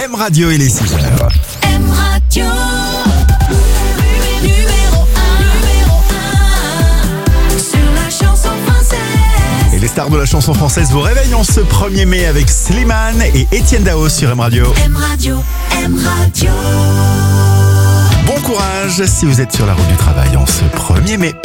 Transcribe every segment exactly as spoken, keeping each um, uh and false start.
M Radio, il est six heures. M Radio, numéro un, numéro un, sur la chanson française. Et les stars de la chanson française vous réveillent en ce premier mai avec Slimane et Etienne Dao sur M Radio. M Radio, M Radio. Bon courage si vous êtes sur la route du travail en ce premier mai.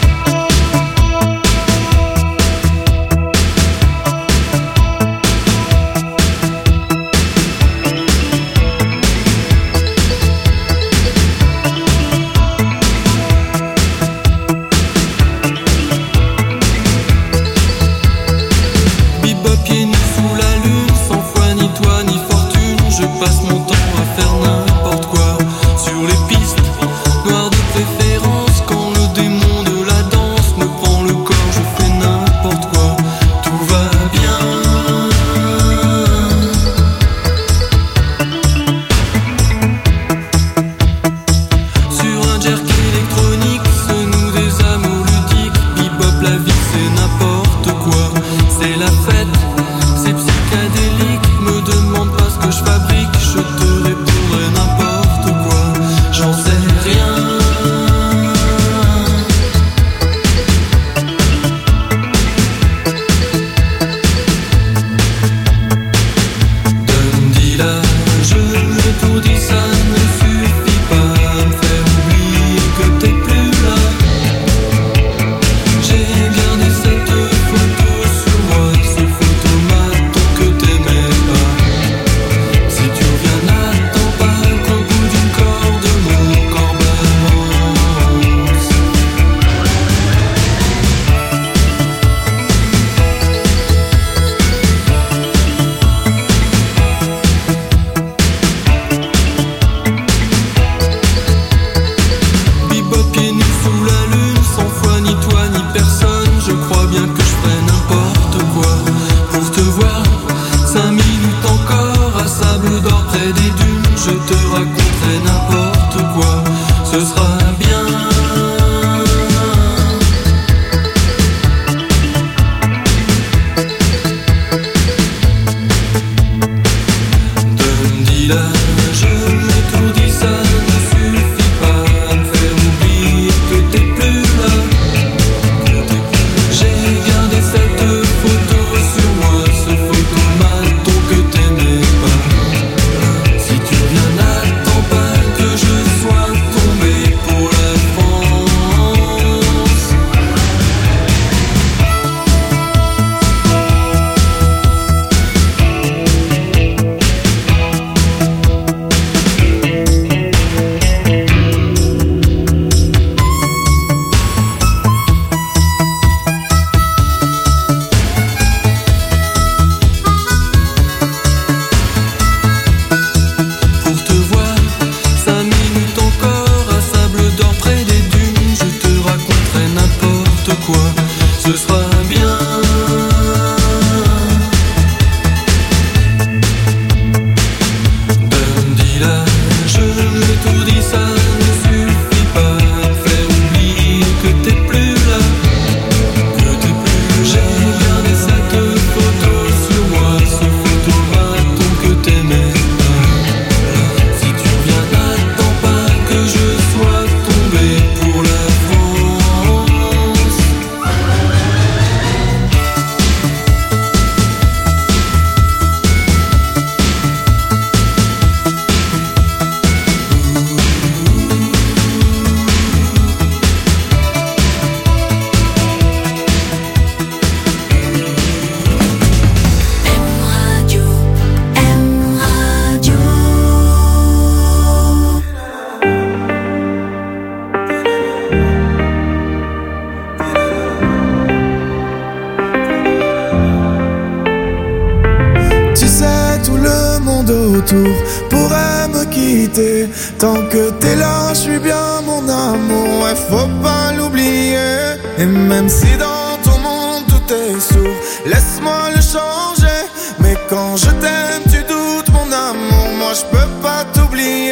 pourrait me quitter. Tant que t'es là, je suis bien mon amour, ouais, faut pas l'oublier. Et même si dans ton monde tout est sourd, laisse-moi le changer. Mais quand je t'aime, tu doutes mon amour, moi je peux pas t'oublier.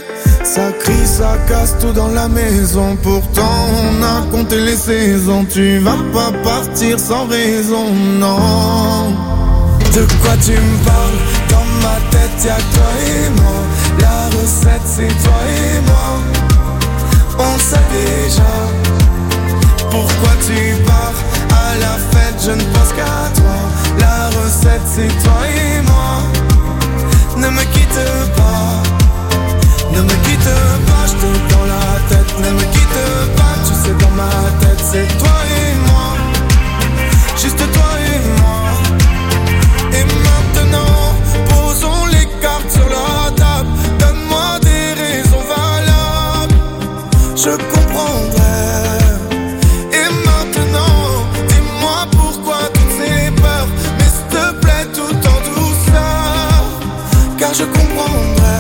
Ça crie, ça casse tout dans la maison, pourtant on a compté les saisons. Tu vas pas partir sans raison, non. De quoi tu me parles? Dans ma tête y'a que toi et moi. La recette c'est toi et moi. On sait déjà pourquoi tu pars. À la fête je ne pense qu'à toi. La recette c'est toi et moi. Ne me quitte pas. Ne me quitte pas, je t'ai dans la tête. Ne me quitte pas, tu sais dans ma tête c'est toi et moi. Juste toi et moi. Et maintenant, posons les cartes sur la table. Donne-moi des raisons valables, je comprendrai. Et maintenant, dis-moi pourquoi toutes ces peurs. Mais s'il te plaît, tout en douceur, car je comprendrai.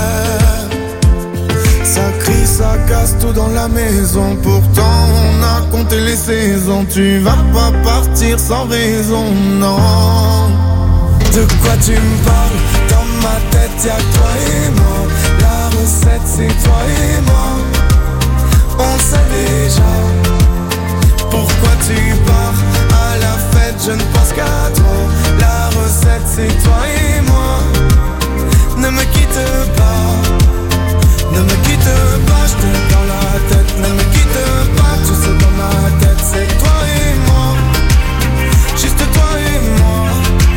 Ça crie, ça casse tout dans la maison. Pourtant on a compté les saisons. Tu vas pas partir sans raison, non. De quoi tu me parles? Dans ma tête y'a que toi et moi. La recette c'est toi et moi. On sait déjà pourquoi tu pars. À la fête je ne pense qu'à toi. La recette c'est toi et moi. Ne me quitte pas. Ne me quitte pas, je t'ai dans la tête. Ne me quitte pas, tu sais dans ma tête c'est toi et moi. Juste toi et moi.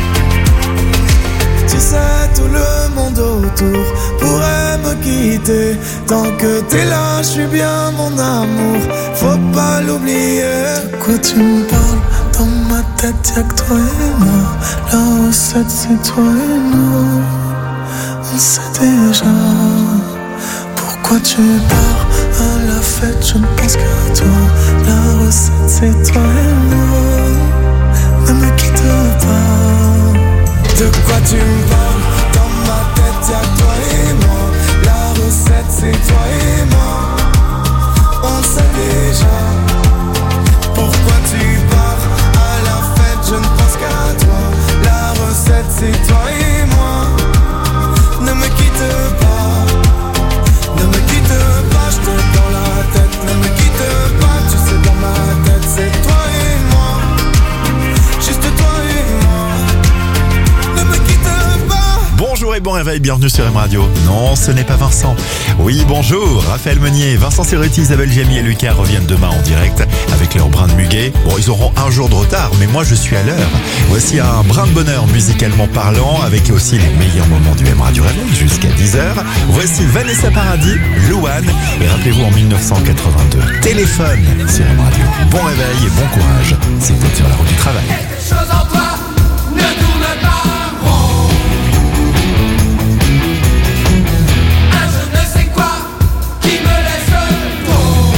Tu sais tout le monde autour pourrait me quitter. Tant que t'es là, je suis bien mon amour. Faut pas l'oublier. De quoi tu me parles? Dans ma tête y'a que toi et moi. La recette c'est toi et nous. On sait déjà pourquoi tu pars. À la fête je ne pense qu'à toi. La recette c'est toi et moi. Ne me quitte pas. De quoi tu me parles? Dans ma tête y'a que toi et moi. La recette c'est toi et moi. On sait déjà pourquoi tu pars. À la fête je ne pense qu'à toi. La recette c'est toi et moi. Ne me quitte pas. Ne me quitte pas, je t'ai dans la tête. Ne me quitte pas, tu sais dans ma tête c'est toi et moi. Juste toi et moi. Ne me quitte pas. Bonjour et bon réveil, bienvenue sur M Radio. Non, ce n'est pas Vincent. Oui, bonjour, Raphaël Meunier, Vincent Cerruti, Isabelle Jamie et Lucas reviennent demain en direct avec leur brin de muguet. Bon, ils auront un jour de retard, mais moi je suis à l'heure. Voici un brin de bonheur musicalement parlant, avec aussi les meilleurs moments du M Radio Réveil jusqu'à dix heures. Voici Vanessa Paradis, Louane, et rappelez-vous en mille neuf cent quatre-vingt-deux, Téléphone sur M Radio. Bon réveil et bon courage, c'est peut-être sur la route du travail. Quelque chose en toi ne tourne pas rond. Un je ne sais quoi qui me laisse trop.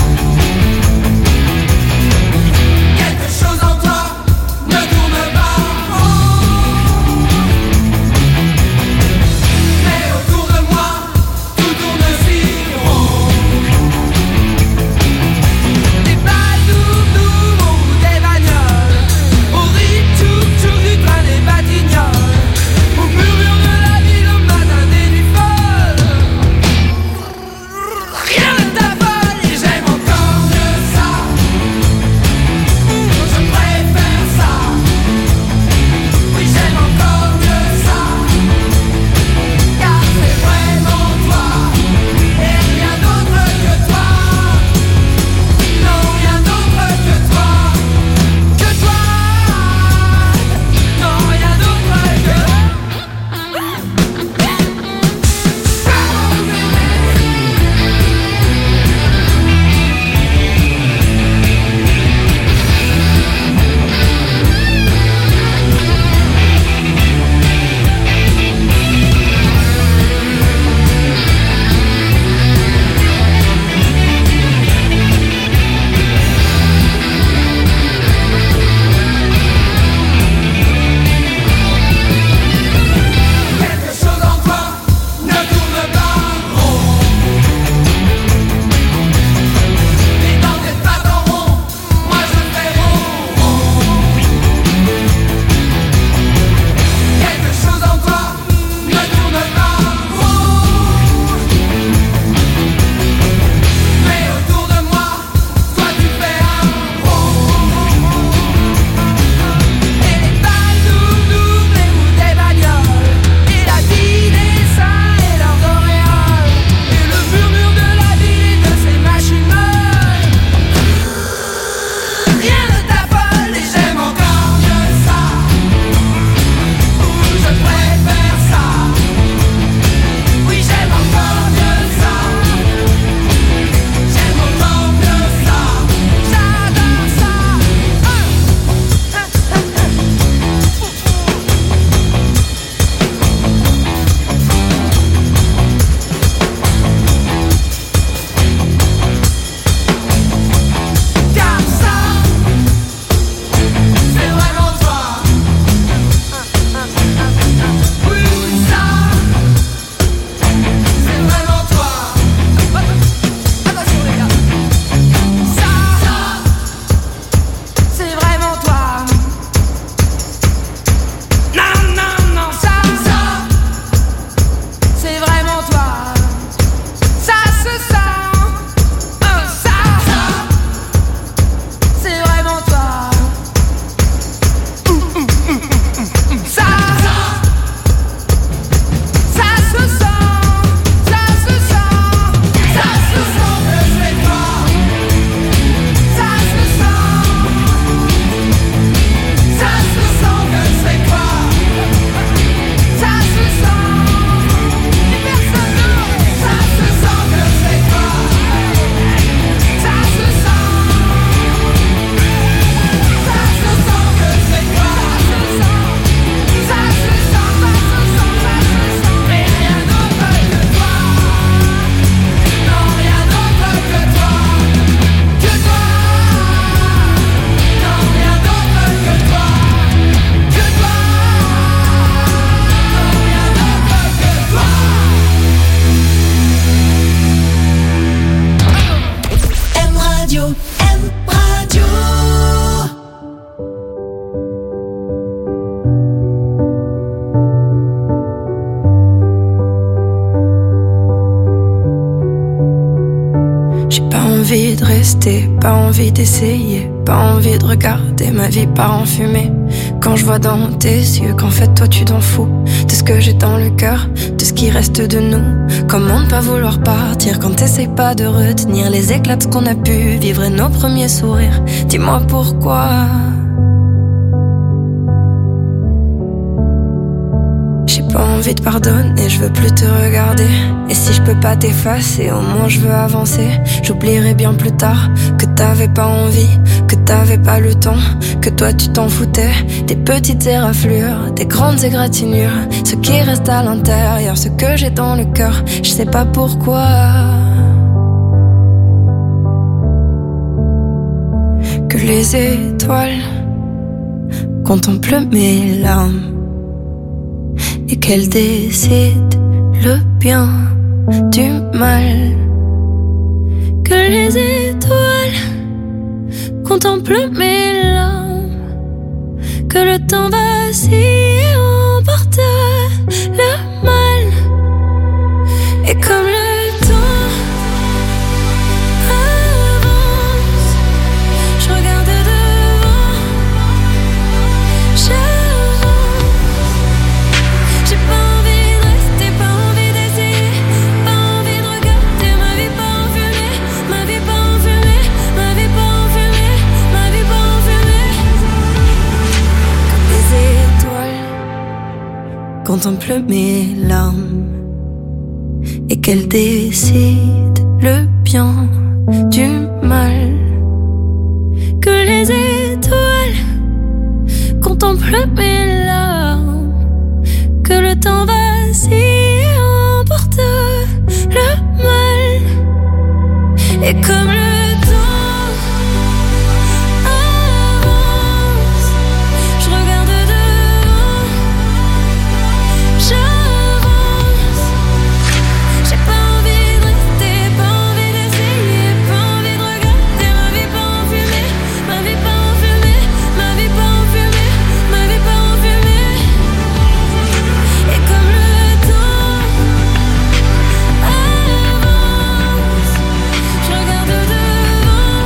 Quelque chose en toi ne tourne pas rond. Mais autour de moi tout tourne si rond. Des badous ou des bagnoles au rythme. J'ai pas envie de rester, pas envie d'essayer, pas envie de regarder ma vie part en fumée. Quand je vois dans tes yeux qu'en fait toi tu t'en fous de ce que j'ai dans le cœur, de ce qui reste de nous. Comment ne pas vouloir partir quand t'essayes pas de retenir les éclats de ce qu'on a pu vivre et nos premiers sourires. Dis-moi pourquoi. J'ai pas envie de pardonner, je veux plus te regarder. Et si je peux pas t'effacer, au moins je veux avancer. J'oublierai bien plus tard que t'avais pas envie, que t'avais pas le temps, que toi tu t'en foutais. Des petites éraflures, des grandes égratignures, ce qui reste à l'intérieur, ce que j'ai dans le cœur, je sais pas pourquoi. Que les étoiles contemplent mes larmes et qu'elles décident le bien du mal. Que les étoiles contemplent mes larmes, que le temps vacille et emporte le mal. Et comme le temps avance, je regarde devant, j'avance. J'ai pas envie de rester, pas envie d'essayer, pas envie de regarder ma vie pas en fumée, ma vie pas en fumée, ma vie pas en fumée, ma vie pas en fumée. Comme les étoiles contemplent mes larmes et qu'elles décident le bien du mal. Que les étoiles contemplent mes larmes, que le temps vacille et emporte le mal. Et comme le temps avance, je regarde devant, j'avance. J'ai pas envie de rester, pas envie d'essayer, pas envie de regarder ma vie pas en fumée, ma vie pas en fumée, ma vie pas en fumée, ma vie pas en fumée. Et comme le temps avance, je regarde devant,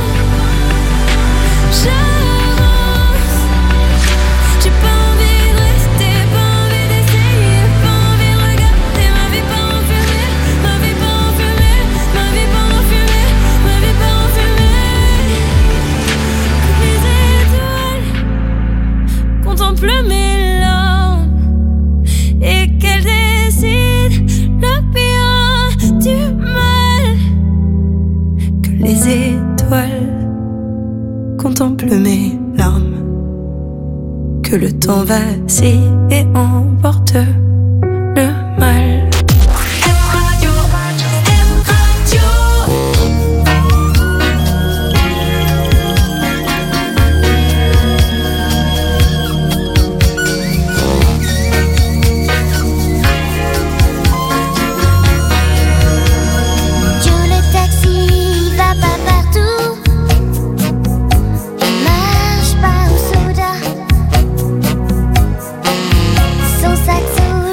j'avance. J'ai pas envie de rester, pas envie d'essayer, pas envie de regarder ma vie pas en fumée, ma vie pas en fumée, ma vie pas en fumée, ma vie pas en fumée. Les étoiles contemplent mes larmes et qu'elles décident le bien du mal. Que les étoiles contemplent mes larmes, que le temps vacille et emporte le mal. Joe le taxi va pas partout, il marche pas au soda, son sac sous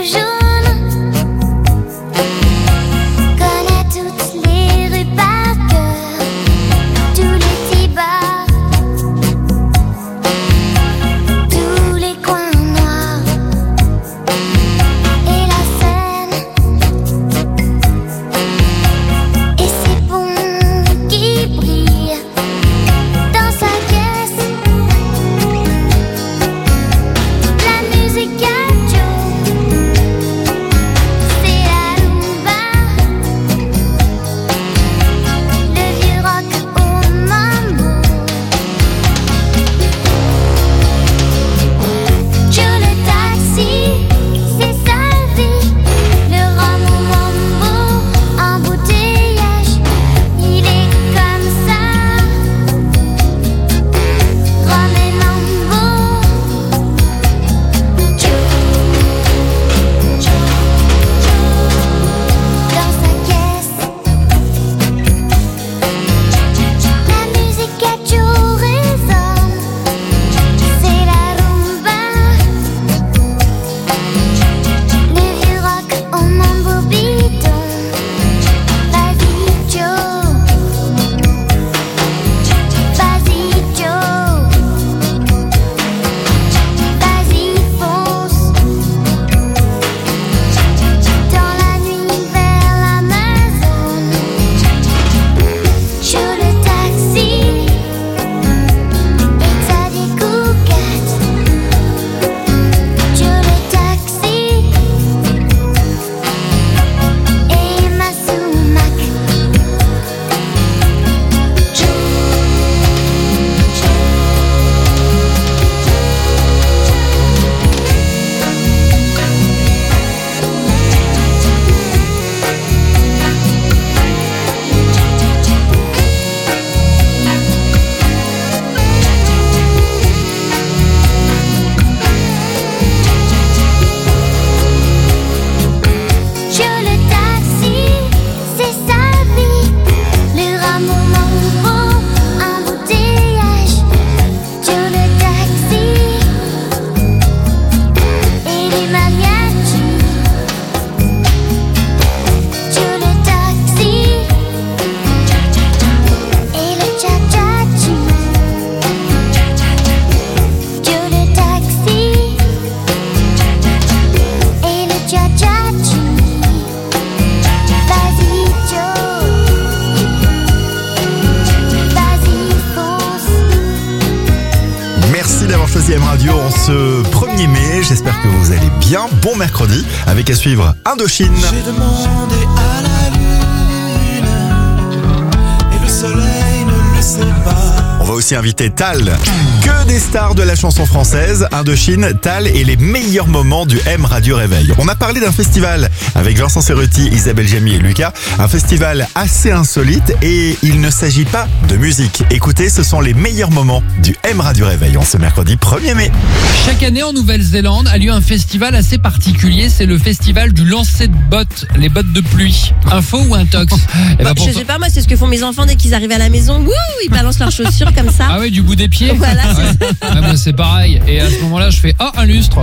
ici M Radio en ce premier mai. J'espère que vous allez bien. Bon mercredi avec à suivre Indochine. J'ai demandé à la lune et le soleil ne le sait pas. On va aussi inviter Tal. Que des stars de la chanson française, Indochine, Tal et les meilleurs moments du M Radio Réveil. On a parlé d'un festival avec Vincent Cerruti, Isabelle Jamy et Lucas. Un festival assez insolite et il ne s'agit pas de musique. Écoutez, ce sont les meilleurs moments du M Radio Réveil en ce mercredi premier mai. Chaque année en Nouvelle-Zélande a lieu un festival assez particulier, c'est le festival du lancer de bottes, les bottes de pluie. Info ou intox? Eh ben, Bah, pour je toi- sais pas, moi, c'est ce que font mes enfants dès qu'ils arrivent à la maison. Wouh, ils balancent leurs chaussures comme ça. Ah ouais, du bout des pieds. Voilà, c'est Ouais. Ah, moi c'est pareil. Et à ce moment-là, je fais oh un lustre.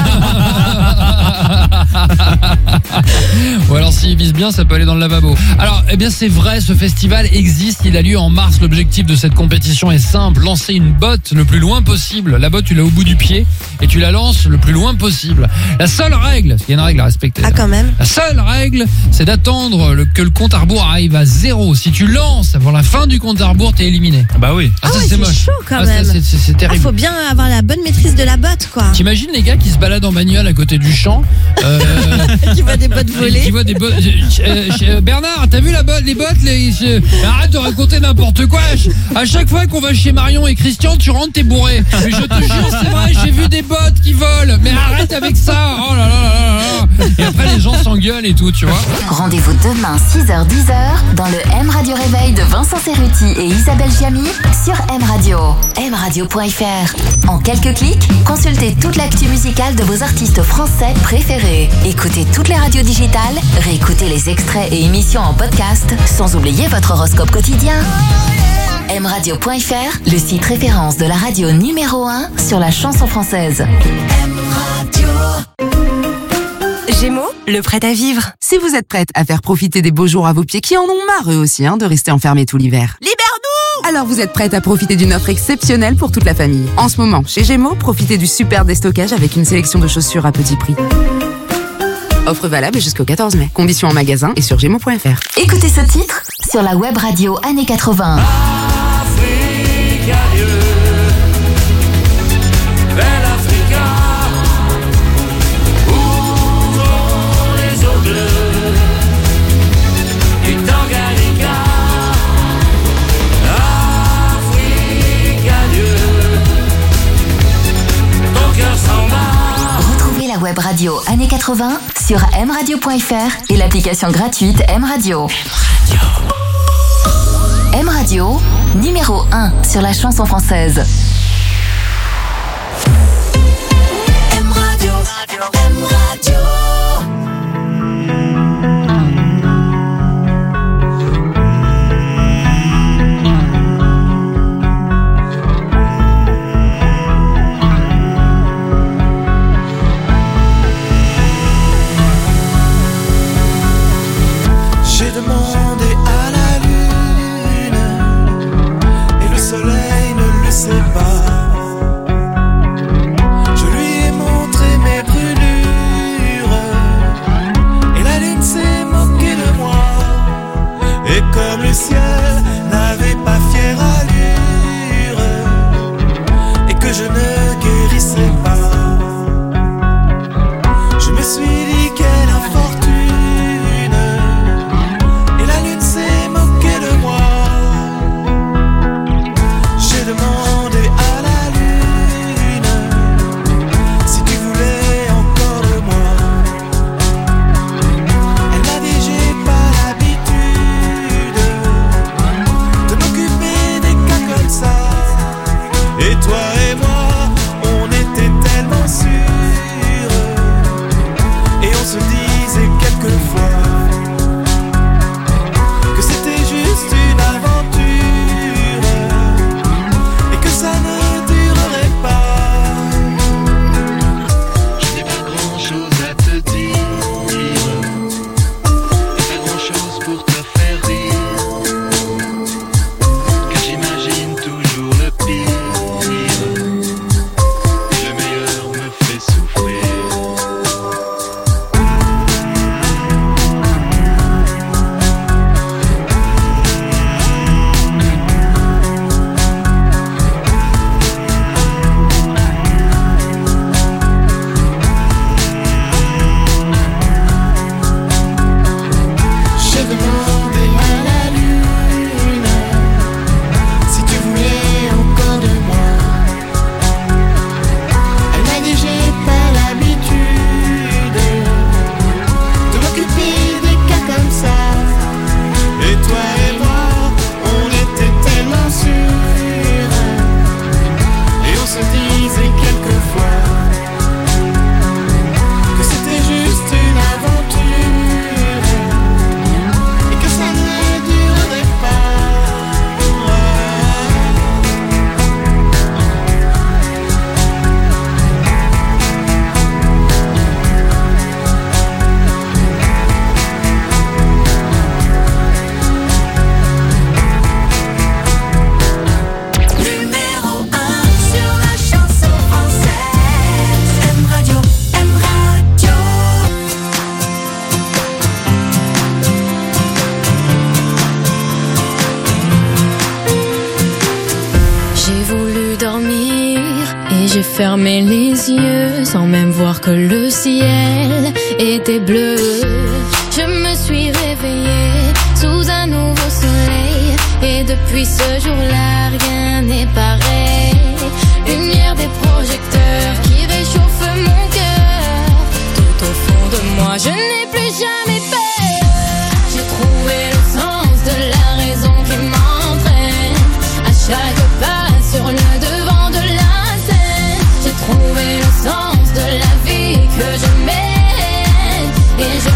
Ou alors s'il vise bien, ça peut aller dans le lavabo. Alors, eh bien c'est vrai, ce festival existe, il a lieu en mars. L'objectif de cette compétition est simple, lancer une botte le plus loin possible. La botte, tu l'as au bout du pied et tu la lances le plus loin possible. La seule règle, il y a une règle à respecter. Ah, quand même. La seule règle, c'est d'attendre le- que le compte à rebours arrive à zéro. Si tu lances avant la fin du compte à rebours, t'es éliminé. Bah oui. Ah, Ah ça ouais, c'est c'est moche. chaud, quand Ah, ça, même. c'est- c'est c'est Ah, terrible. faut bien avoir la bonne maîtrise de la botte, quoi. T'imagines les gars qui se baladent en bagnole à côté du champ, euh, Qui voit des bottes qui voler. voient des bottes. euh, euh, Bernard, t'as vu la botte, les bottes les, je- Arrête de raconter n'importe quoi. Je- à chaque fois qu'on va chez Marion et Christian, tu rentres, t'es bourré. Mais je te jure, c'est vrai, j'ai vu des bottes qui volent. Mais arrête avec ça. Oh là là là là là. Et après les gens s'engueulent et tout, tu vois. Rendez-vous demain six heures dix heures dans le M Radio Réveil de Vincent Cerruti et Isabelle Jamy sur M Radio. M radio point F R. En quelques clics, consultez toute l'actu musicale de vos artistes français préférés. Écoutez toutes les radios digitales, réécoutez les extraits et émissions en podcast, sans oublier votre horoscope quotidien. M radio point F R, le site référence de la radio numéro un sur la chanson française. Gémeaux, le prêt à vivre. Si vous êtes prête à faire profiter des beaux jours à vos pieds qui en ont marre eux aussi hein, de rester enfermés tout l'hiver. Libère-nous! Alors vous êtes prête à profiter d'une offre exceptionnelle pour toute la famille. En ce moment, chez Gémeaux, profitez du super déstockage avec une sélection de chaussures à petit prix. Offre valable jusqu'au quatorze mai. Conditions en magasin et sur gémeaux point F R. Écoutez ce titre sur la web radio années quatre-vingts. Africa, Dieu, belle Africa, ouvrons les eaux bleues du Tanganyika. Africa, Dieu, ton cœur s'en bat. Retrouvez la web radio années quatre-vingts sur m radio point F R et l'application gratuite M Radio. M Radio, numéro un sur la chanson française. M Radio, M Radio. J'ai demandé à la lune et le soleil ne le sait pas. Je lui ai montré mes brûlures J'ai fermé les yeux sans même voir que le ciel était bleu. Je me suis réveillée sous un nouveau soleil et depuis ce jour-là rien n'est pareil. Lumière des projecteurs qui réchauffent mon cœur. Tout au fond de moi je n'ai plus jamais peur. J'ai trouvé le sens de la raison qui m'entraîne à chaque pas sur le devant de la scène. J'ai trouvé le sens de la vie que je mène et je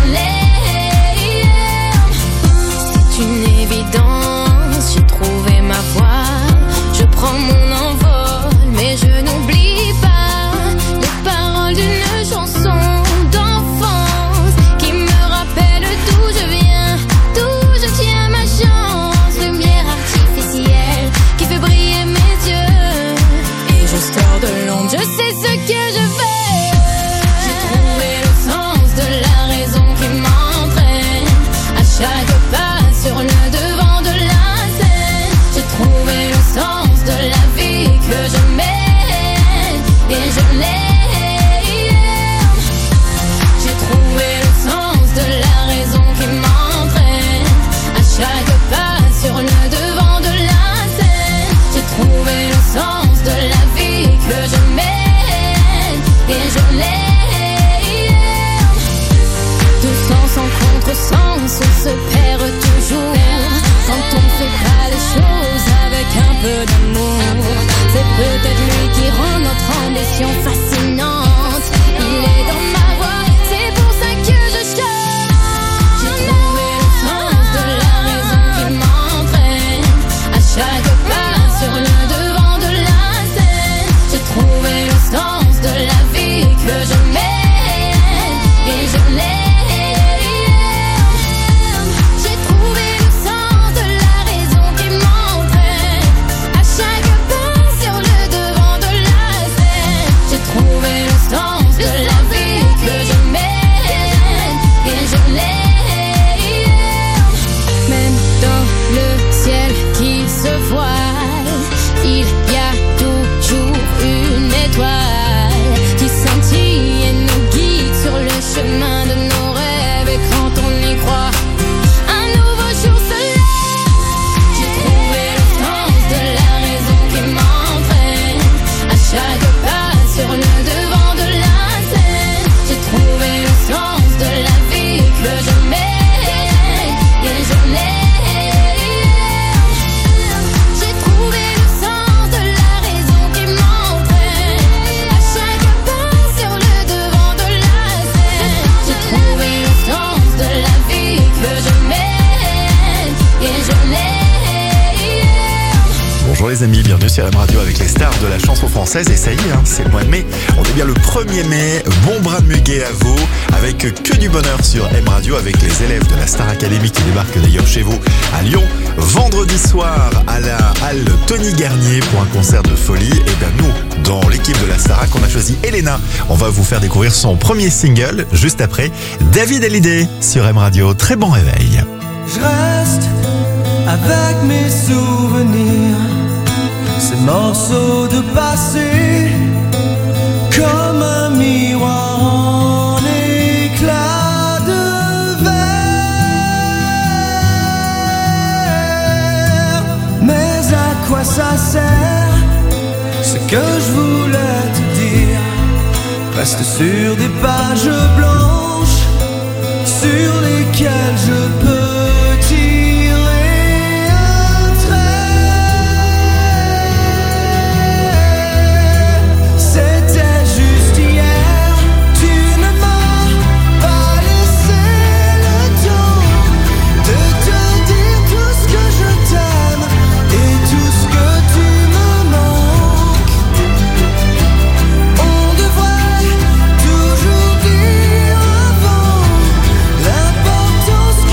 l'aime. C'est une évidence, j'ai trouvé ma voie. Je prends mon envol mais je n'oublie pas les paroles d'une chanson d'enfance qui me rappelle d'où je viens, d'où je tiens ma chance. Lumière artificielle qui fait briller mes yeux et je sors de l'ombre, je sais ce que je veux. J'ai trouvé le sens de la raison qui m'entraîne à chaque pas sur le devant de la scène. J'ai trouvé le sens de la vie que je mène et je l'aime. J'ai trouvé le sens de la raison qui m'entraîne à chaque pas sur le devant de la scène. J'ai trouvé le sens de la vie que je mène et je l'aime. De sens en contresens, on se perd toujours quand on fait pas les choses avec un peu d'amour. C'est peut-être lui qui rend notre ambition fascinante. Il est dans ma voix, c'est pour ça que je chante. J'ai trouvé le sens de la raison qui m'entraîne à chaque pas sur le devant de la scène. J'ai trouvé le sens de la vie que je mène et je l'aime. J'ai trouvé le sens de la raison qui m'entraîne à chaque pas sur le devant de la scène. J'ai trouvé le sens de la vie que je mène et je l'aime. Même dans le ciel qui se voile, il y a toujours une étoile qui scintille et nous guide sur le chemin de nos rêves. Et quand on y croit, un nouveau jour se lève. J'ai trouvé le sens de la raison qui m'entraîne à chaque pas sur le devant de la scène. J'ai trouvé le sens de la vie que je mène et je l'aime. J'ai trouvé le sens de la raison qui m'entraîne à chaque pas sur le devant de la scène. J'ai trouvé le sens de la vie que je mène et je l'aime. Bonjour les amis, bienvenue sur M Radio avec les stars de la chanson française. Et ça y est, hein, c'est le mois de mai. On est bien le premier mai. Bon brin de muguet à vous. Avec que du bonheur sur M Radio avec les élèves de la Star Academy qui débarquent d'ailleurs chez vous à Lyon. Vendredi soir à la halle Tony Garnier pour un concert de folie. Et bien nous, dans l'équipe de la Starac, on a choisi Elena. On va vous faire découvrir son premier single juste après. David Hallyday sur M Radio. Très bon réveil. Je reste avec mes souvenirs, ces morceaux de passé, comme un miroir en éclat de verre. Mais à quoi ça sert? Ce que je voulais te dire reste sur des pages blanches sur lesquelles je peux l'importance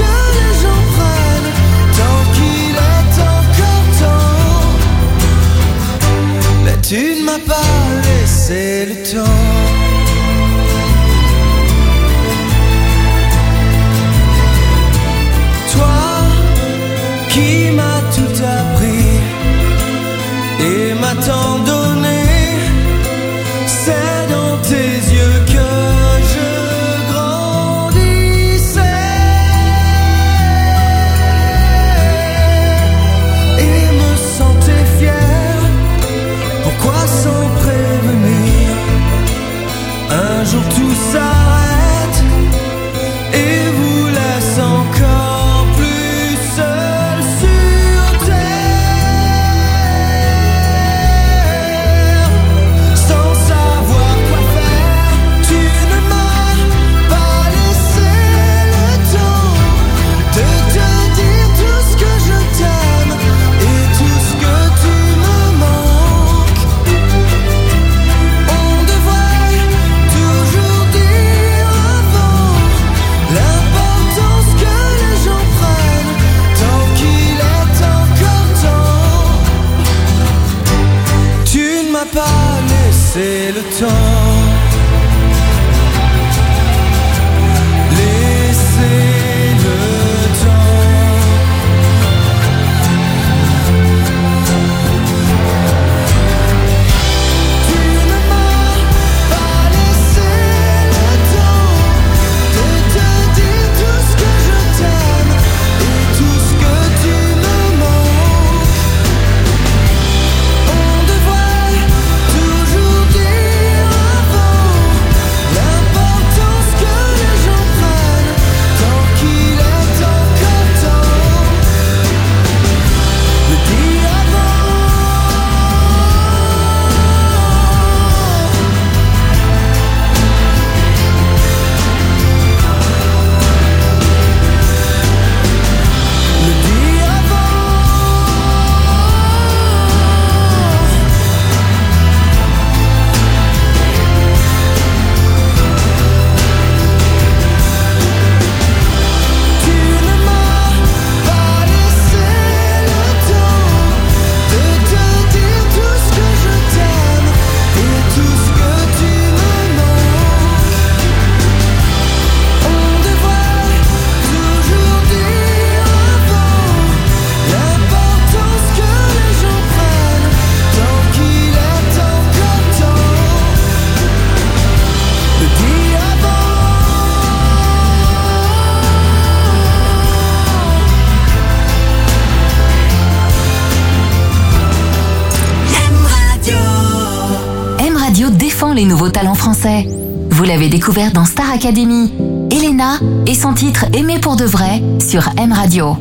les nouveaux talents français. Vous l'avez découvert dans Star Academy. Elena et son titre Aimé pour de vrai sur M Radio.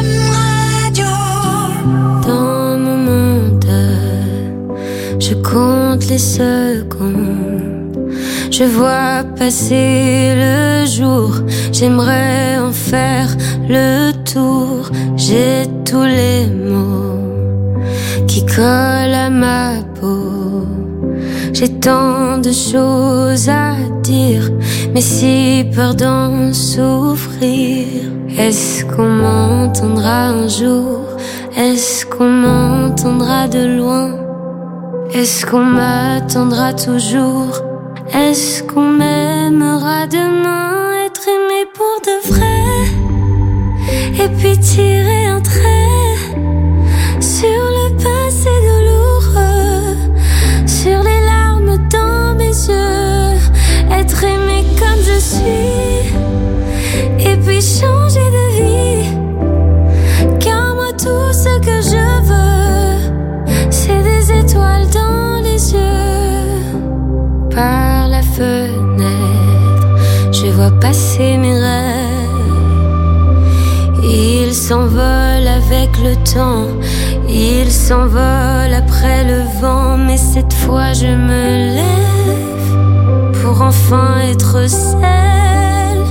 Dans mon monde, je compte les secondes. Je vois passer le jour. J'aimerais en faire le tour. J'ai tous les mots qui collent à ma peau. J'ai tant de choses à dire, mais si peur d'en souffrir. Est-ce qu'on m'entendra un jour? Est-ce qu'on m'entendra de loin? Est-ce qu'on m'attendra toujours? Est-ce qu'on m'aimera demain? Être aimé pour de vrai, et puis tirer un trait sur le passé douloureux, sur les larmes dans mes yeux. Être aimé comme je suis, et puis changer de vie. Car moi tout ce que je veux, c'est des étoiles dans les yeux. Par la fenêtre, je vois passer mes rêves. Ils s'envolent avec le temps, ils s'envolent après le vent. Mais cette fois je me lève pour enfin être celle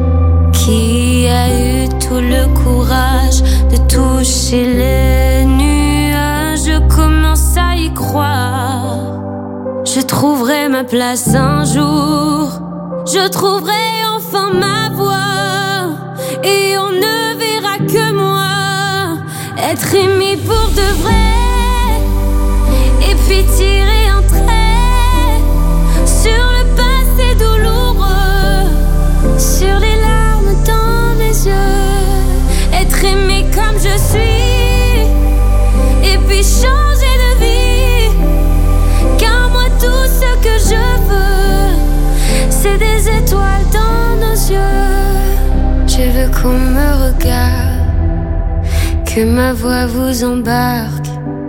qui a eu tout le courage de toucher les nuages. Je commence à y croire. Je trouverai ma place un jour. Je trouverai enfin ma voix. Et on ne verra que moi. Être aimé pour de vrai. Et puis tirer un trait sur le passé douloureux, sur les larmes dans mes yeux. Être aimé comme je suis, et puis changer de vie. Car moi tout ce que je veux, c'est des étoiles dans nos yeux. Je veux qu'on me regarde, que ma voix vous embarque.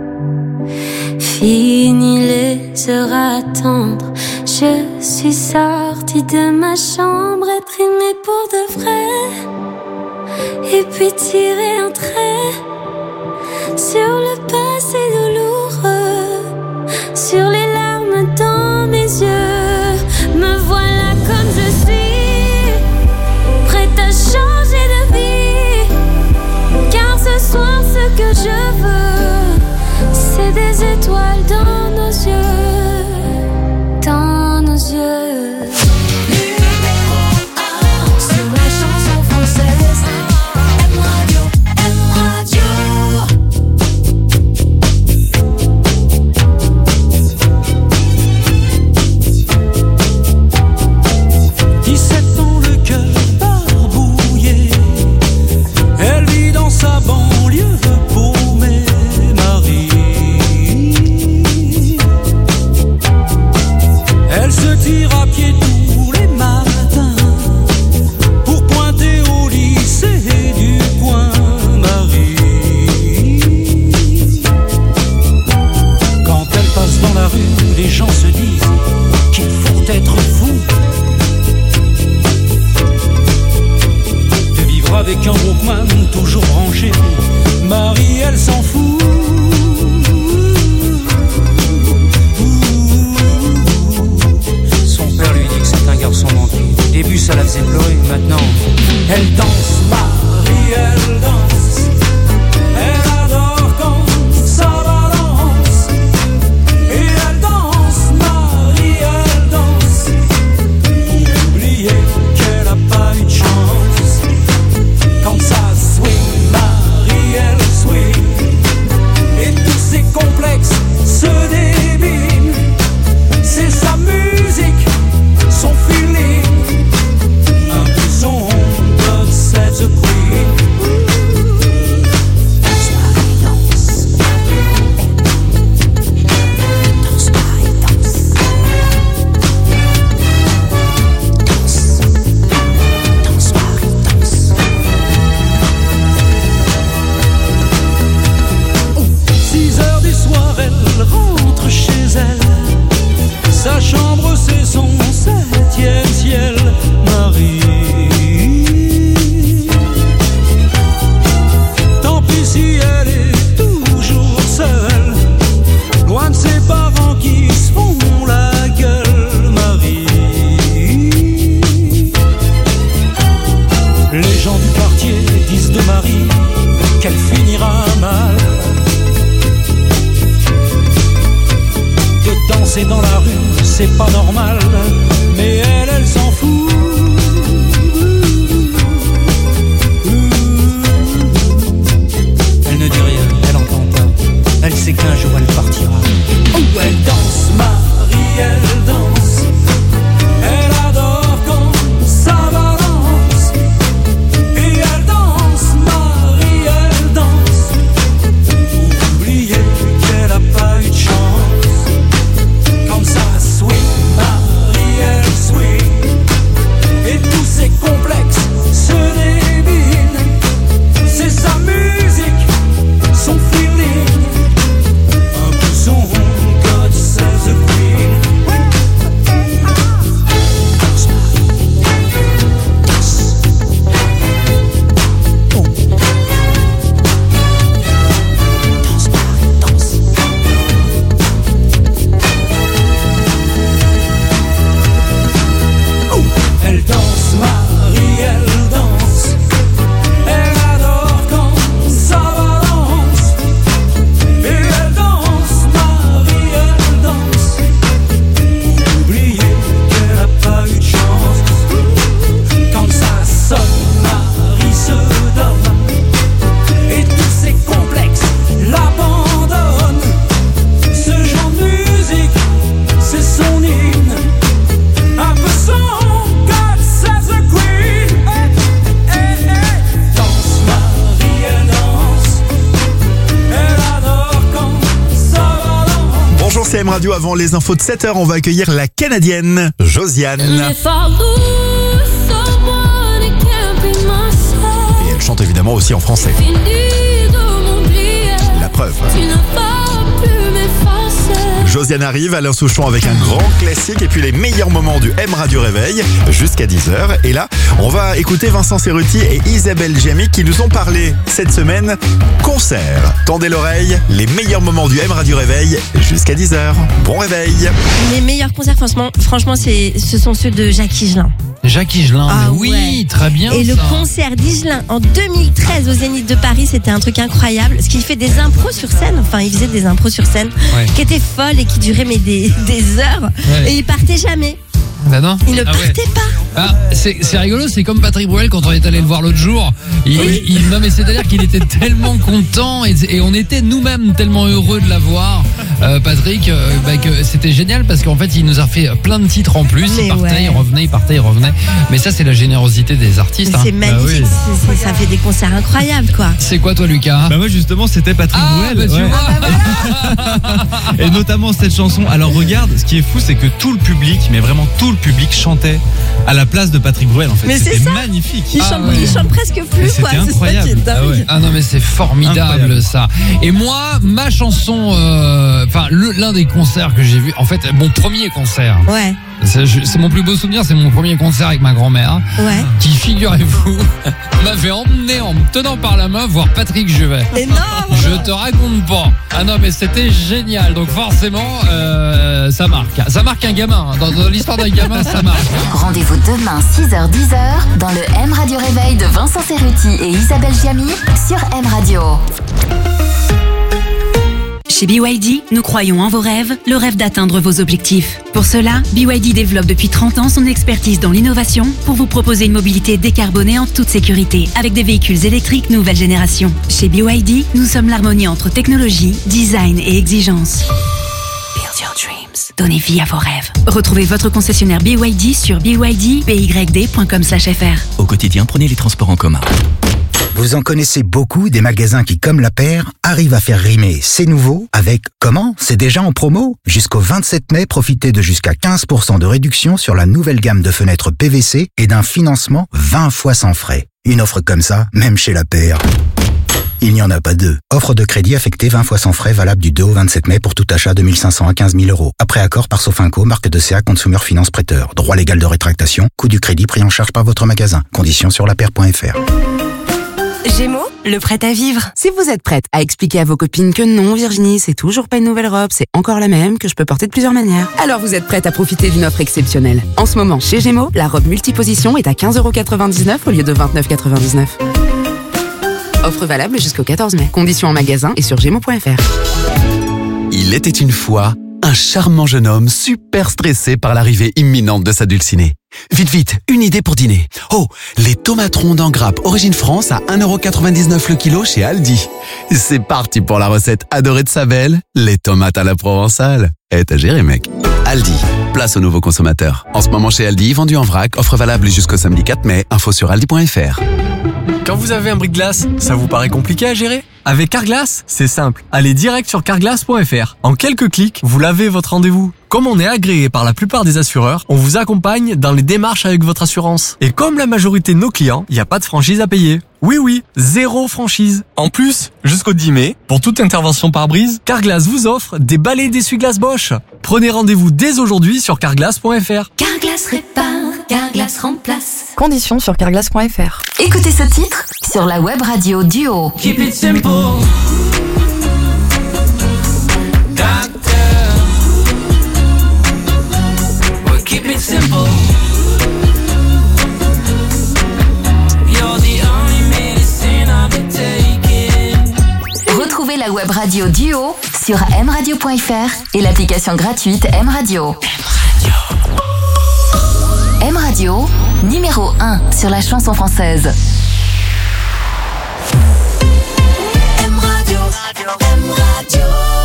Fini les heures à attendre, je suis sortie de ma chambre. Être aimée pour de vrai, et puis tirer un trait sur le passé douloureux, sur les larmes dans mes yeux. Me voilà comme je suis, prête à changer de vie. Car ce soir ce que je veux, c'est des étoiles dans nos yeux, dans nos yeux. Numéro un sur la chanson française. M Radio, M Radio. dix-sept ans, le cœur barbouillé. Elle vit dans sa banlieue paumée, Marie. Elle se tire à pied tous les matins pour pointer au lycée du coin, Marie. Quand elle passe dans la rue, les gens se disent qu'il faut être fou de vivre avec un Walkman toujours branché. Marie, elle s'en fout. Son père lui dit que c'est un garçon manqué. Au début, ça la faisait pleurer. Maintenant, elle danse. Marie, elle danse. Elle adore quand ça balance. Et elle danse. Marie, elle danse. Oubliez qu'elle a pas eu de chance. Quand ça swing, Marie, elle swing. Et tous ses complexes se débinent. C'est sa musique, son feeling. Un peu son God save the Queen. c'est pas normal, mais elle, elle s'en fout. Elle ne dit rien, elle entend pas. Elle sait qu'un jour elle partira. Oh, elle danse, Marie, elle danse. Elle adore quand ça balance. Et elle danse, Marie, elle danse. Oubliez qu'elle a pas eu de chance. Comme ça, sweet, Marie, elle sweet. Et tous ses complexes se débinent. C'est sa musique, son feeling. Un peu son God save the Queen. Elle danse, Marie, elle danse. Elle adore quand ça balance. Et elle danse, Marie, elle danse. Oubliez qu'elle a pas eu de chance. Quand ça sonne, Marie se donne. Et tous ses complexes l'abandonnent. Ce genre de musique, c'est son hymne. Un peu son God save the Queen. Hey, hey, hey. Danse, Marie, elle danse. Elle adore quand ça balance. Bonjour, c'est M Radio. Avant les infos de sept heures, on va accueillir la Canadienne Josiane. If I lose someone, it can't be myself. Et elle chante évidemment aussi en français. Fini de m'oublier. La preuve. Tu ne vas plus m'effacer. Josiane arrive, Alain Souchon avec un grand classique et puis les meilleurs moments du M Radio Réveil jusqu'à dix heures. Et là, on va écouter Vincent Cerruti et Isabelle Giamy qui nous ont parlé cette semaine concert. Tendez l'oreille, les meilleurs moments du M Radio Réveil jusqu'à dix heures. Bon réveil. Les meilleurs concerts, franchement, franchement c'est, ce sont ceux de Jacques Higelin. Jacques Higelin, Ah mais oui, ouais. très bien. Et ça. le concert d'Higelin en deux mille treize au Zénith de Paris, c'était un truc incroyable. Parce qu'il fait des impros sur scène, enfin il faisait des impros sur scène, Ouais. qui étaient folles et qui duraient mais des, des heures. Ouais. Et il partait jamais. Bah non. Il ne Ah ouais. partait pas. Ah, c'est, c'est rigolo, c'est comme Patrick Bruel quand on est allé le voir l'autre jour. Il, Oui. il- non mais c'est-à-dire qu'il était tellement content et, et on était nous-mêmes tellement heureux de l'avoir, euh, Patrick, euh, bah, que c'était génial parce qu'en fait il nous a fait plein de titres en plus. Mais Il partait, ouais. il revenait, il partait, il revenait. Mais ça c'est la générosité des artistes. C'est hein. magnifique. Bah oui. C'est- c'est- ça fait des concerts incroyables, quoi. C'est quoi toi Lucas? Bah moi justement c'était Patrick Ah, Bruel. bah tu ouais. vois. Et notamment cette chanson. Alors regarde, ce qui est fou c'est que tout le public, mais vraiment tout le public chantait à la place de Patrick Bruel en fait. Mais c'est C'était ça. magnifique. Il, Ah chante, ouais. il chante presque Mais plus, c'était quoi. C'est ça qui incroyable. est dingue. Ah ouais. Ah non mais c'est formidable Incroyable. ça. Et moi, ma chanson, euh, enfin le- l'un des concerts que j'ai vu, en fait mon premier concert, Ouais, c'est, je- c'est mon plus beau souvenir, c'est mon premier concert avec ma grand-mère, ouais. qui figurez-vous m'avait emmené en me tenant par la main voir Patrick Juvet. Énorme. Je te raconte pas. Ah non mais c'était génial. Donc forcément, euh, ça marque. Ça marque un gamin. Dans, dans l'histoire d'un gamin, ça marque. Rendez-vous demain six heures dix heures dans le M Radio Réveil de Vincent Cerruti et Isabelle Giamy sur M Radio. Chez B Y D, nous croyons en vos rêves, le rêve d'atteindre vos objectifs. Pour cela, B Y D développe depuis trente ans son expertise dans l'innovation pour vous proposer une mobilité décarbonée en toute sécurité, avec des véhicules électriques nouvelle génération. Chez B Y D, nous sommes l'harmonie entre technologie, design et exigence. Build your dreams. Donnez vie à vos rêves. Retrouvez votre concessionnaire B Y D sur b y d b y d point com slash f r. Au quotidien, prenez les transports en commun. Vous en connaissez beaucoup des magasins qui, comme la paire, arrivent à faire rimer c'est nouveau avec comment c'est déjà en promo. Jusqu'au vingt-sept mai, profitez de jusqu'à quinze pour cent de réduction sur la nouvelle gamme de fenêtres P V C et d'un financement vingt fois sans frais. Une offre comme ça, même chez la paire, il n'y en a pas deux. Offre de crédit affectée vingt fois sans frais valable du deux au vingt-sept mai pour tout achat de mille cinq cents à quinze mille euros. Après accord par Sofinco, marque de C A Consumer Finance Prêteur. Droit légal de rétractation, coût du crédit pris en charge par votre magasin. Conditions sur la paire point f r. Gémeaux, le prêt à vivre. Si vous êtes prête à expliquer à vos copines que non, Virginie, c'est toujours pas une nouvelle robe, c'est encore la même, que je peux porter de plusieurs manières, alors vous êtes prête à profiter d'une offre exceptionnelle. En ce moment, chez Gémeaux, la robe multiposition est à quinze euros quatre-vingt-dix-neuf au lieu de vingt-neuf euros quatre-vingt-dix-neuf. Offre valable jusqu'au quatorze mai. Conditions en magasin et sur gémeaux point f r. Il était une fois Un charmant jeune homme super stressé par l'arrivée imminente de sa dulcinée. Vite, vite, une idée pour dîner. Oh, les tomates rondes en grappe Origine France à un euro quatre-vingt-dix-neuf le kilo chez Aldi. C'est parti pour la recette adorée de sa belle, les tomates à la provençale. Eh, t'as géré, mec. Aldi, place aux nouveaux consommateurs. En ce moment chez Aldi, vendu en vrac, offre valable jusqu'au samedi quatre mai. Info sur aldi point fr. Quand vous avez un bris-de-glace, ça vous paraît compliqué à gérer ? Avec Carglass, c'est simple. Allez direct sur carglass point fr. En quelques clics, vous lavez votre rendez-vous. Comme on est agréé par la plupart des assureurs, on vous accompagne dans les démarches avec votre assurance. Et comme la majorité de nos clients, il n'y a pas de franchise à payer. Oui, oui, zéro franchise. En plus, jusqu'au dix mai, pour toute intervention par brise, Carglass vous offre des balais d'essuie-glace Bosch. Prenez rendez-vous dès aujourd'hui sur carglass point fr. Carglass répare, Carglass remplace. Conditions sur carglass point fr. Écoutez ce titre sur la web radio Duo. Keep it simple. Keep it simple. You're the only medicine I'll be taking. Retrouvez la web radio Duo sur m radio point fr et l'application gratuite M Radio. M Radio, numéro un sur la chanson française. M Radio, M Radio.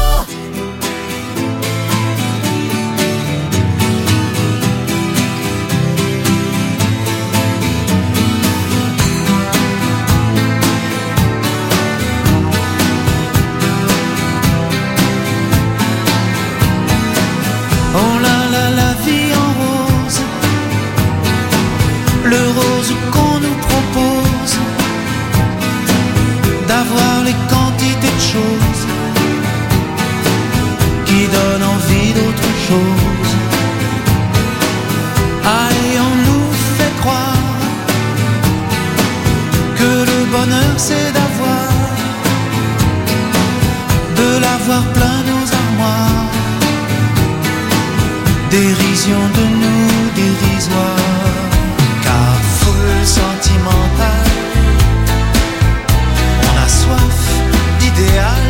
Oh là là, la vie en rose, le rose qu'on nous propose, d'avoir les quantités de choses qui donnent envie d'autre chose. Ah, et on nous fait croire que le bonheur c'est d'avoir, de l'avoir plein nos armoires. Dérision de nous, dérisoire, car foule sentimentale, on a soif d'idéal,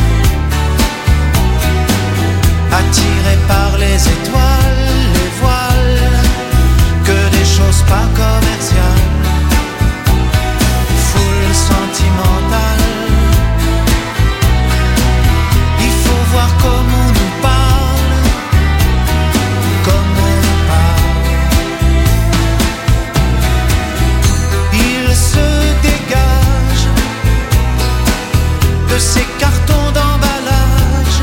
attiré par les étoiles, les voiles, que des choses pas commerciales. Foule sentimentale, il faut voir comment on nous parle. De ces cartons d'emballage,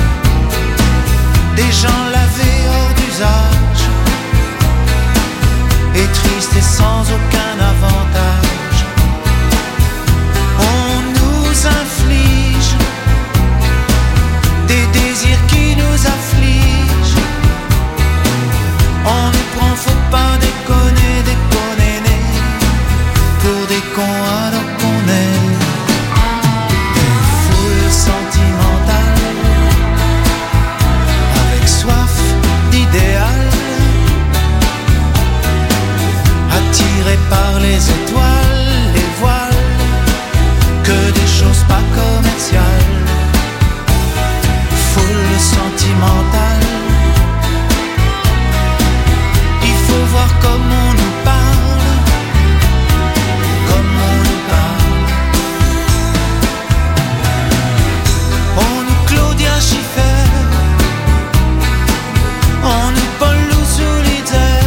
des gens lavés hors d'usage, et tristes et sans aucun avantage. On nous inflige des désirs qui nous affligent. On nous prend, faut pas déconner, déconner, pour des cons alors qu'on est. Attiré par les étoiles, les voiles, que des choses pas commerciales. Foule sentimentale, il faut voir comment on nous parle, comment on nous parle. On nous Claudia Schiffer, on nous Paul Solitaire.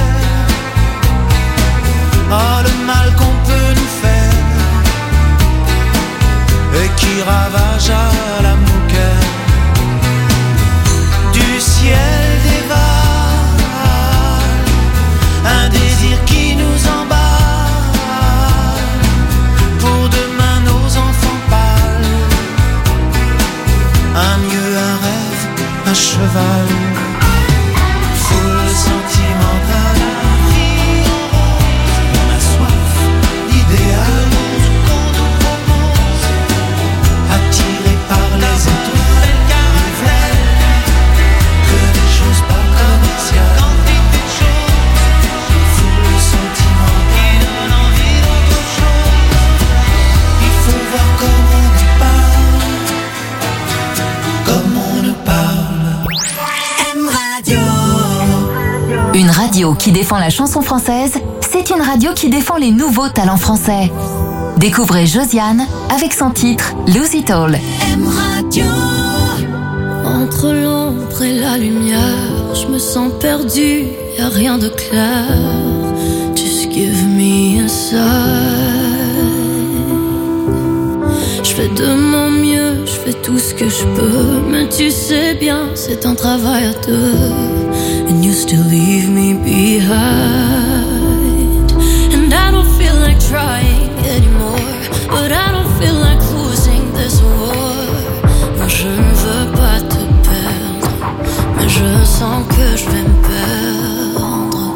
Oh, le mal qu'on peut nous faire et qui ravage à la mouquette du ciel dévale, un désir qui nous emballe, pour demain nos enfants pâles, un mieux, un rêve, un cheval, foule sentimentale. Attiré par les étoiles, que des choses pas commerciales, foule sentiment qui donne envie d'autre chose. Il faut voir comment on nous parle, comment on nous parle. radio qui défend la chanson française, c'est une radio qui défend les nouveaux talents français. Découvrez Josiane avec son titre Lose It All. M Radio. Entre l'ombre et la lumière, je me sens perdue, y a rien de clair. Just give me a sign. Je fais de mon mieux, je fais tout ce que je peux, mais tu sais bien, c'est un travail à deux. And you still leave me behind. And I don't feel like trying anymore, but I don't feel like losing this war. Moi je ne veux pas te perdre, mais je sens que je vais me perdre.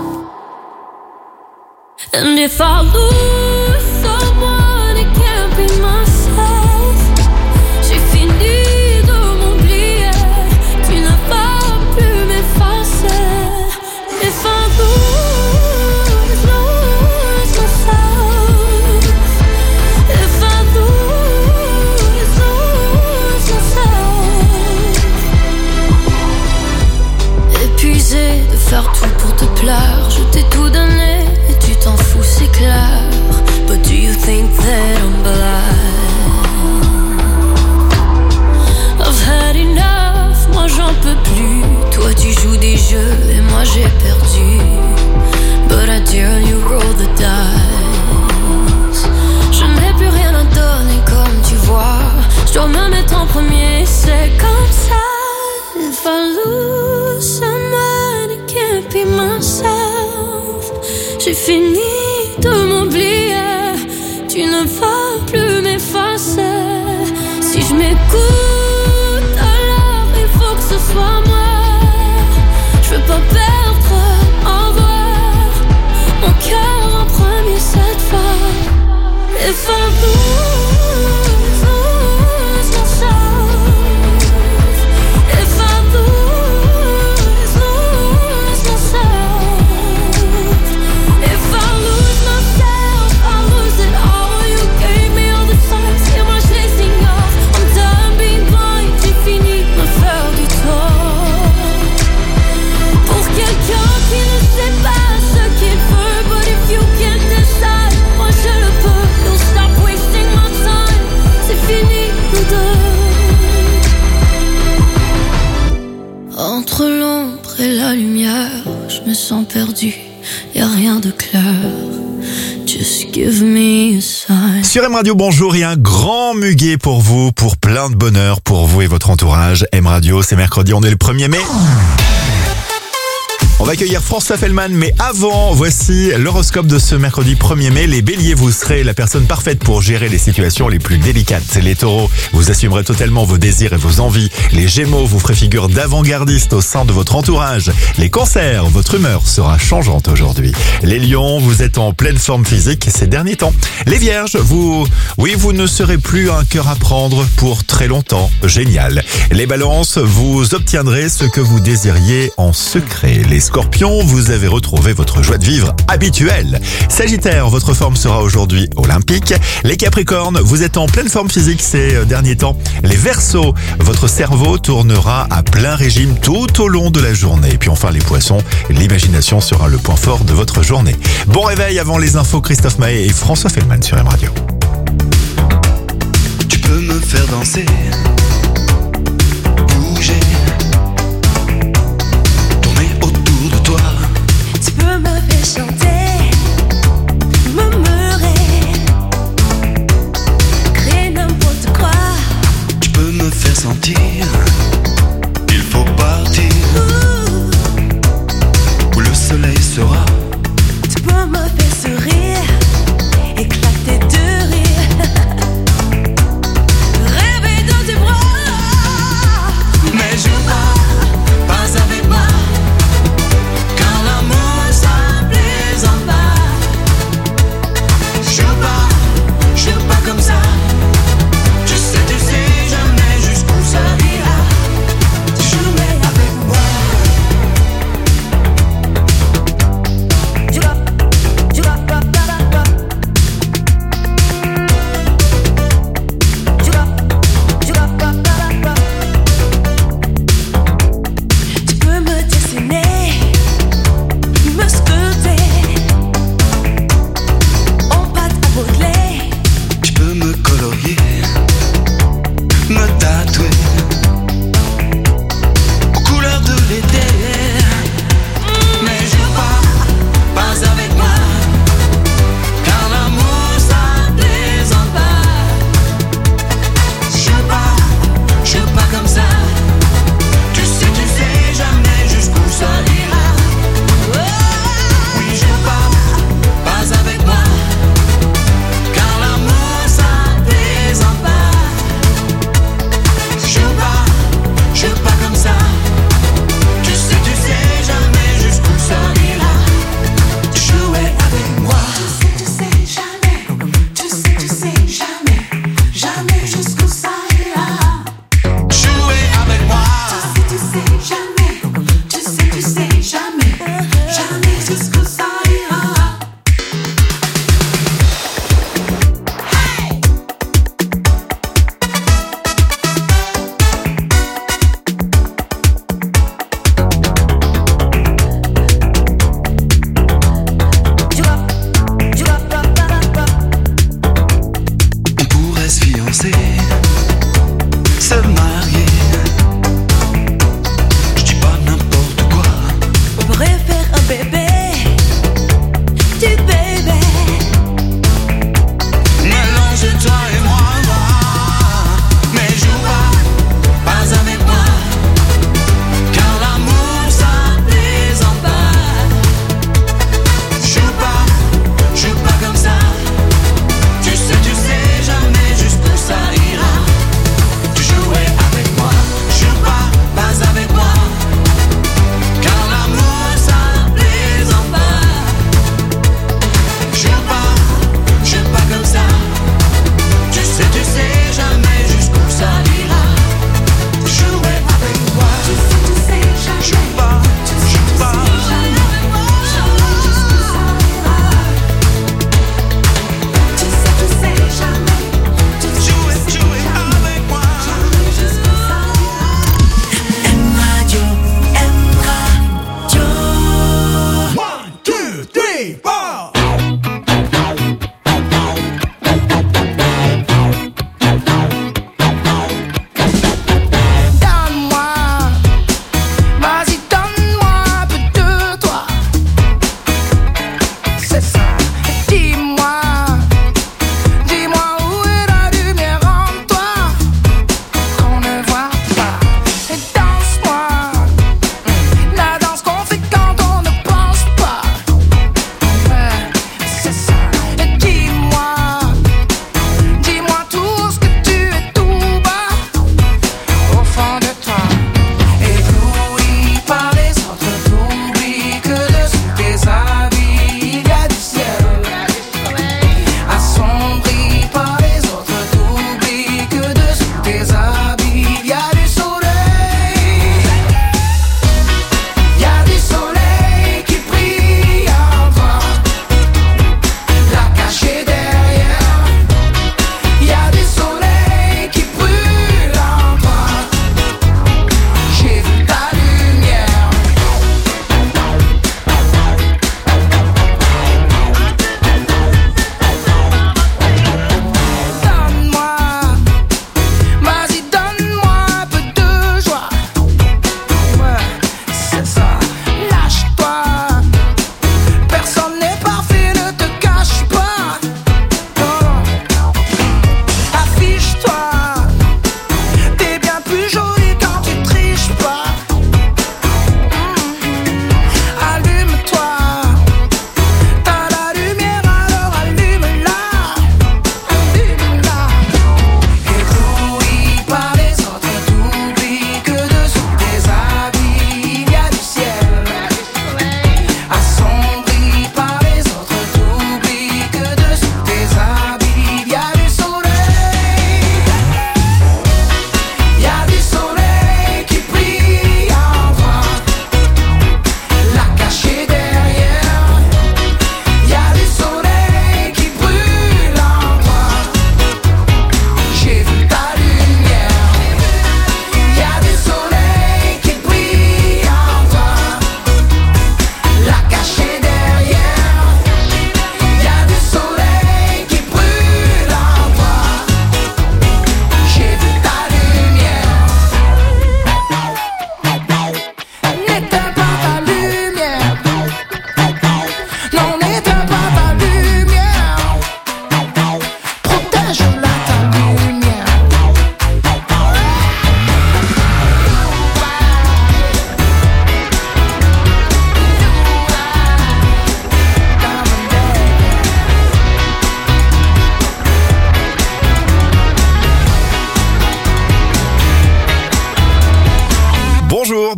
And if I lose someone, it can't be myself. J'ai fini de m'oublier, tu ne vas plus m'effacer. If I lose, lose myself. If I lose, lose myself. Épuisé de faire tout pour te plaire, je t'ai tout donné et tu t'en fous, c'est clair. But do you think that I'm blind? I've had enough, moi j'en peux plus. Toi tu joues des jeux et moi j'ai perdu. But I dare you roll the dice. Je n'ai plus rien à donner comme tu vois. Je dois me mettre en premier, c'est comme ça. If I lose someone, it can't be myself. J'ai fini de m'oublier, tu ne vas plus m'effacer. Si je m'écoute, alors il faut que ce soit moi. Je veux pas perdre en vrai mon cœur en premier cette fois. If I lose, lose myself. If I lose, lose myself. If I lose myself, I lose it all. You gave me all the signs, et moi je les ignore. I'm done being blind, j'ai fini de me faire du tort. Pour quelqu'un qui ne sait pas ce qu'il veut, but if you can't decide, moi je le peux. Don't stop wasting my time, c'est fini nous deux. Entre l'ombre et la lumière, je me sens perdu, y a rien de clair. Just give me a sign. Sur M Radio, bonjour et un grand muguet pour vous, pour plein de bonheur pour vous et votre entourage. M Radio, c'est mercredi, on est le premier mai. On va accueillir François Fellman, mais avant, voici l'horoscope de ce mercredi premier mai. Les béliers, vous serez la personne parfaite pour gérer les situations les plus délicates. Les taureaux, vous assumerez totalement vos désirs et vos envies. Les gémeaux, vous ferez figure d'avant-gardiste au sein de votre entourage. Les cancers, votre humeur sera changeante aujourd'hui. Les lions, vous êtes en pleine forme physique ces derniers temps. Les vierges, vous, oui, vous ne serez plus un cœur à prendre pour très longtemps. Génial. Les balances, vous obtiendrez ce que vous désiriez en secret. Les Scorpions, vous avez retrouvé votre joie de vivre habituelle. Sagittaire, votre forme sera aujourd'hui olympique. Les Capricornes, vous êtes en pleine forme physique ces derniers temps. Les Verseaux, votre cerveau tournera à plein régime tout au long de la journée. Et puis enfin les Poissons, l'imagination sera le point fort de votre journée. Bon réveil avant les infos, Christophe Maé et François Fellman sur M Radio. Tu peux me faire danser, bouger, tourner autour de toi. Tu peux me faire chanter, murmurer, créer n'importe quoi. Tu peux me faire sentir, il faut partir, où le soleil sera. Tu peux me faire sourire, éclater de rire, rêver dans tes bras. Mais je vois, pas avec moi, car l'amour ça plaisante pas. Je pas, je pas comme ça. Tu sais, tu sais jamais jusqu'où ça ira.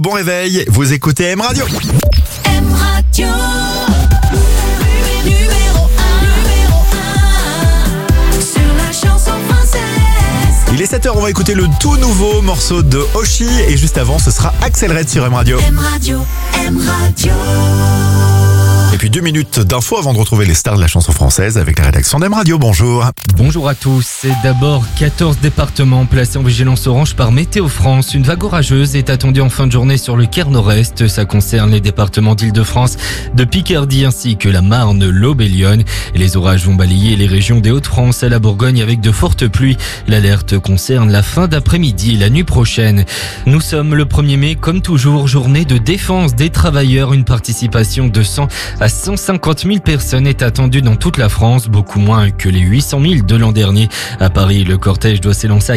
bon réveil, vous écoutez M Radio. M Radio. Numéro un, numéro un sur la chanson française. Il est sept heures, on va écouter le tout nouveau morceau de Oshi et juste avant ce sera Axel Red sur M Radio. M Radio, M Radio. Et puis deux minutes d'infos avant de retrouver les stars de la chanson française avec la rédaction d'M Radio. Bonjour. Bonjour à tous. C'est d'abord quatorze départements placés en vigilance orange par Météo France. Une vague orageuse est attendue en fin de journée sur le Caire Nord-Est. Ça concerne les départements d'Île-de-France, de Picardie ainsi que la Marne, l'Aube et Lyon. Les orages vont balayer les régions des Hauts-de-France à la Bourgogne avec de fortes pluies. L'alerte concerne la fin d'après-midi et la nuit prochaine. Nous sommes le premier mai, comme toujours, journée de défense des travailleurs. Une participation de cent à cent cinquante mille personnes est attendue dans toute la France, beaucoup moins que les huit cent mille de l'an dernier. À Paris, le cortège doit s'élancer à